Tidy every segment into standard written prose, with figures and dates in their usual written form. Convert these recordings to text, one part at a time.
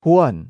Juan,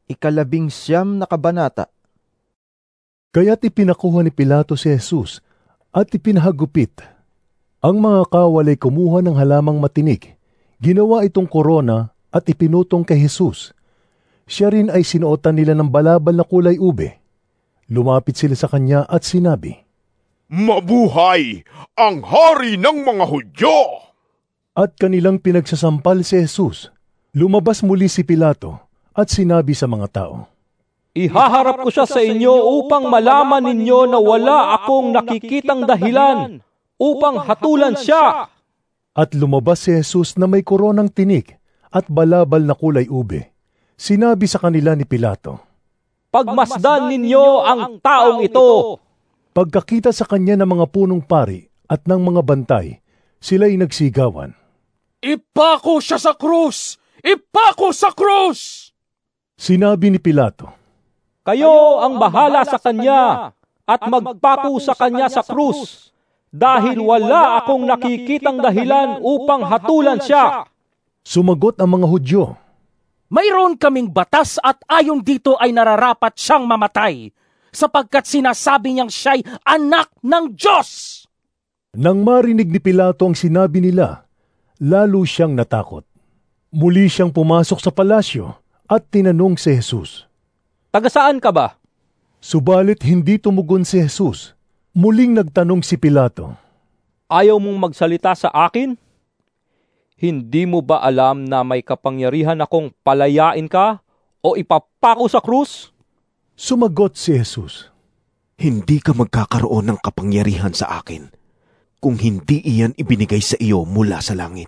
19 na kabanata. Kaya't ipinakuha ni Pilato si Jesus at ipinahagupit. Ang mga kawal ay kumuha ng halamang matinik, ginawa itong korona at ipinutong kay Jesus. Siya rin ay sinuotan nila ng balabal na kulay ube. Lumapit sila sa kanya at sinabi, "Mabuhay ang hari ng mga Hudyo!" At kanilang pinagsasampal si Jesus. Lumabas muli si Pilato at sinabi sa mga tao, "Ihaharap ko siya sa inyo upang malaman ninyo na wala akong nakikitang dahilan upang hatulan siya." At lumabas si Jesus na may koronang tinik at balabal na kulay ube. Sinabi sa kanila ni Pilato, "Pagmasdan ninyo ang taong ito." Pagkakita sa kanya ng mga punong pari at ng mga bantay, sila'y nagsigawan, "Ipako siya sa krus! Ipako sa krus!" Sinabi ni Pilato, "Kayo ang bahala sa kanya at magpako sa kanya sa krus, dahil wala akong nakikitang dahilan upang hatulan siya." Sumagot ang mga Hudyo, "Mayroon kaming batas at ayon dito ay nararapat siyang mamatay, sapagkat sinasabi niyang siya'y anak ng Diyos." Nang marinig ni Pilato ang sinabi nila, lalo siyang natakot. Muli siyang pumasok sa palasyo at tinanong si Jesus, "Taga saan ka ba?" Subalit hindi tumugon si Jesus. Muling nagtanong si Pilato, "Ayaw mong magsalita sa akin? Hindi mo ba alam na may kapangyarihan akong palayain ka o ipapako sa krus?" Sumagot si Jesus, "Hindi ka magkakaroon ng kapangyarihan sa akin kung hindi iyan ibinigay sa iyo mula sa langit.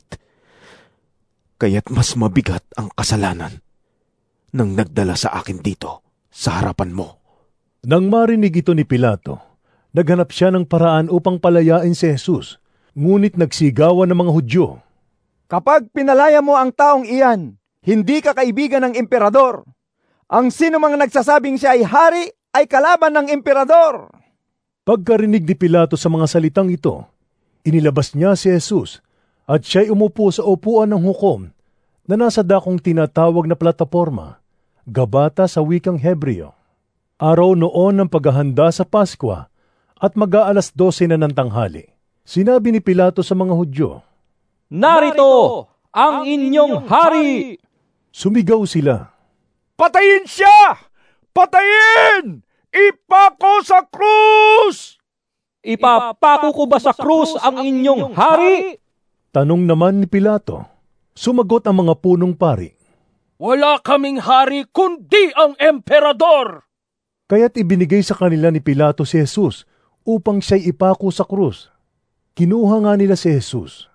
Kaya't mas mabigat ang kasalanan nang nagdala sa akin dito sa harapan mo." Nang marinig ito ni Pilato, naghanap siya ng paraan upang palayain si Jesus, ngunit nagsigawan ng mga Hudyo, Kapag pinalaya mo ang taong iyan, hindi ka kaibigan ng emperador. Ang sino mang nagsasabing siya ay hari ay kalaban ng emperador. Pagkarinig ni Pilato sa mga salitang ito, inilabas niya si Jesus at siya'y umupo sa upuan ng hukom na nasa dakong tinatawag na plataporma, Gabata sa wikang Hebreo. Araw noon ng paghahanda sa Paskwa at mag-aalas 12 na ng tanghali. Sinabi ni Pilato sa mga Hudyo, "Narito ang inyong hari!" Sumigaw sila, "Patayin siya! Patayin! Ipako sa krus!" "Ipapako ko ba sa krus ang inyong hari?" Tanong naman ni Pilato. Sumagot ang mga punong pari, "Wala kaming hari kundi ang emperador." Kaya't ibinigay sa kanila ni Pilato si Jesus upang siya'y ipako sa krus. Kinuha nga nila si Jesus.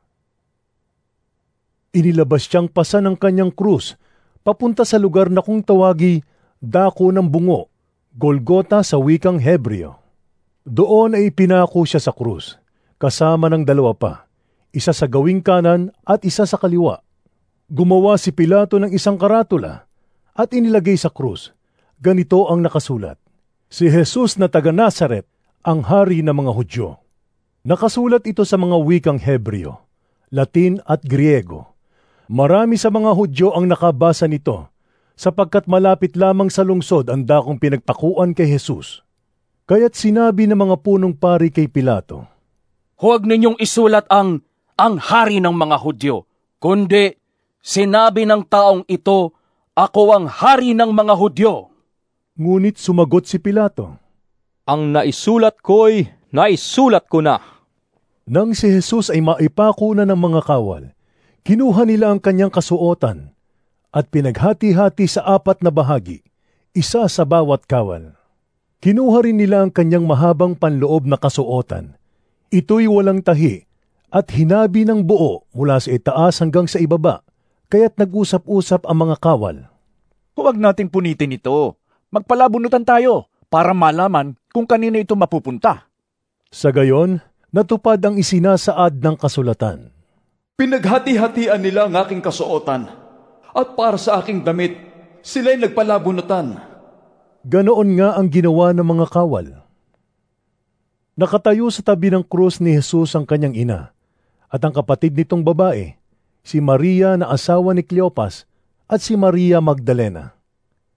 Inilabas siyang pasa ng kanyang krus papunta sa lugar na kung tawagi Dako ng Bungo, Golgota sa wikang Hebreo. Doon ay ipinako siya sa krus, kasama ng dalawa pa, isa sa gawing kanan at isa sa kaliwa. Gumawa si Pilato ng isang karatula at inilagay sa krus. Ganito ang nakasulat, "Si Jesus na taga Nazaret, ang hari ng mga Hudyo." Nakasulat ito sa mga wikang Hebreo, Latin at Griego. Marami sa mga Hudyo ang nakabasa nito, sapagkat malapit lamang sa lungsod ang dakong pinagpakuan kay Jesus. Kaya't sinabi ng mga punong pari kay Pilato, "Huwag ninyong isulat ang hari ng mga Hudyo, kundi sinabi ng taong ito, ako ang hari ng mga Hudyo." Ngunit sumagot si Pilato, "Ang naisulat ko'y naisulat ko na." Nang si Jesus ay maipako na ng mga kawal, kinuha nila ang kanyang kasuotan at pinaghati-hati sa 4 na bahagi, isa sa bawat kawal. Kinuha rin nila ang kanyang mahabang panloob na kasuotan. Ito'y walang tahi at hinabi ng buo mula sa itaas hanggang sa ibaba, kaya't nag-usap-usap ang mga kawal. "Huwag nating punitin ito. Magpalabunutan tayo para malaman kung kanino ito mapupunta." Sa gayon, natupad ang isinasaad ng kasulatan. "Pinaghati-hatian nila ang aking kasuotan, at para sa aking damit, sila'y nagpalabunutan." Ganoon nga ang ginawa ng mga kawal. Nakatayo sa tabi ng krus ni Jesus ang kanyang ina, at ang kapatid nitong babae, si Maria na asawa ni Cleopas, at si Maria Magdalena.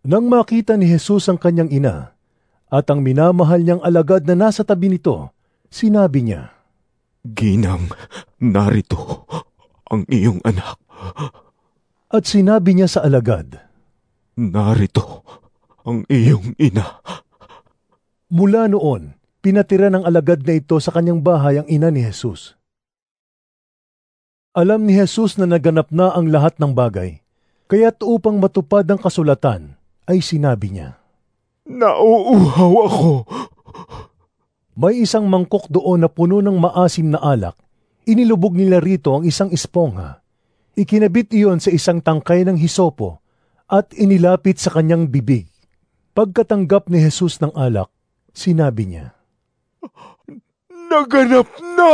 Nang makita ni Jesus ang kanyang ina at ang minamahal niyang alagad na nasa tabi nito, sinabi niya, Ginang, narito ang iyong anak. At sinabi niya sa alagad, Narito ang iyong ina. Mula noon, pinatira ng alagad na ito sa kanyang bahay ang ina ni Jesus. Alam ni Jesus na naganap na ang lahat ng bagay, kaya't upang matupad ang kasulatan, ay sinabi niya, Nauuhaw ako. May isang mangkok doon na puno ng maasim na alak. Inilubog nila rito ang isang espongha. Ikinabit iyon sa isang tangkay ng hisopo at inilapit sa kanyang bibig. Pagkatanggap ni Jesus ng alak, sinabi niya, Naganap na!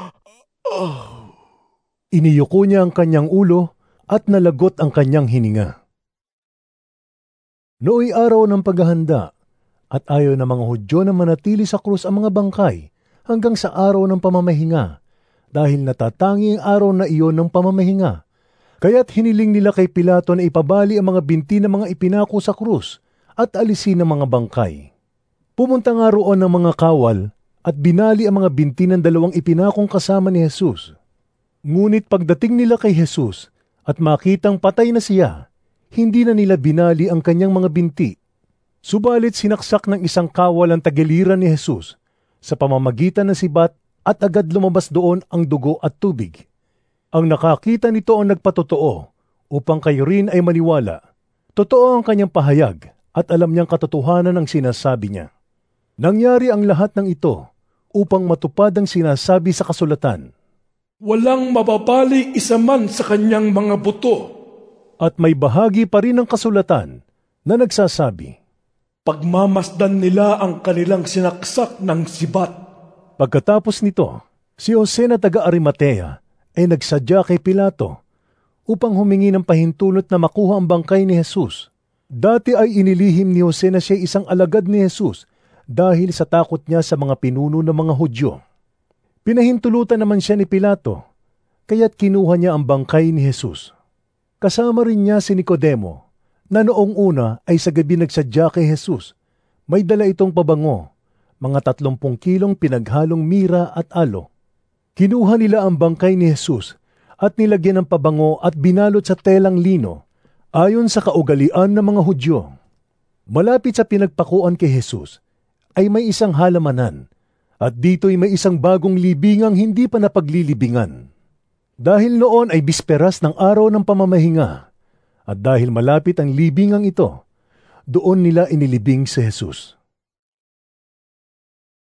Iniyuko niya ang kanyang ulo at nalagot ang kanyang hininga. Nooy araw ng paghahanda at ayaw ng mga Hudyo na manatili sa krus ang mga bangkay hanggang sa araw ng pamamahinga dahil natatangi ang araw na iyon ng pamamahinga. Kaya't hiniling nila kay Pilato na ipabali ang mga binti ng mga ipinako sa krus at alisin ang mga bangkay. Pumunta nga roon ng mga kawal at binali ang mga binti ng dalawang ipinakong kasama ni Jesus. Ngunit pagdating nila kay Jesus at makitang patay na siya, hindi na nila binali ang kanyang mga binti. Subalit sinaksak ng isang kawal ang tagiliran ni Jesus sa pamamagitan ng sibat at agad lumabas doon ang dugo at tubig. Ang nakakita nito ang nagpatotoo upang kayo rin ay maniwala. Totoo ang kanyang pahayag at alam niyang katotohanan ang sinasabi niya. Nangyari ang lahat ng ito upang matupad ang sinasabi sa kasulatan. Walang mababali isa man sa kanyang mga buto. At may bahagi pa rin ng kasulatan na nagsasabi, Pagmamasdan nila ang kanilang sinaksak ng sibat. Pagkatapos nito, si Jose na taga-Arimatea ay nagsadya kay Pilato upang humingi ng pahintulot na makuha ang bangkay ni Jesus. Dati ay inilihim ni Jose na siya isang alagad ni Jesus dahil sa takot niya sa mga pinuno ng mga Hudyo. Pinahintulutan naman siya ni Pilato, kaya't kinuha niya ang bangkay ni Jesus. Kasama rin niya si Nicodemo, na noong una ay sa gabi nagsadya kay Jesus. May dala itong pabango, mga 30 kilong pinaghalong mira at alo. Kinuha nila ang bangkay ni Jesus at nilagyan ng pabango at binalot sa telang lino, ayon sa kaugalian ng mga Hudyo. Malapit sa pinagpakuan kay Jesus ay may isang halamanan, at dito'y may isang bagong libingang hindi pa napaglilibingan. Dahil noon ay bisperas ng araw ng pamamahinga, at dahil malapit ang libingang ito, doon nila inilibing si Jesus.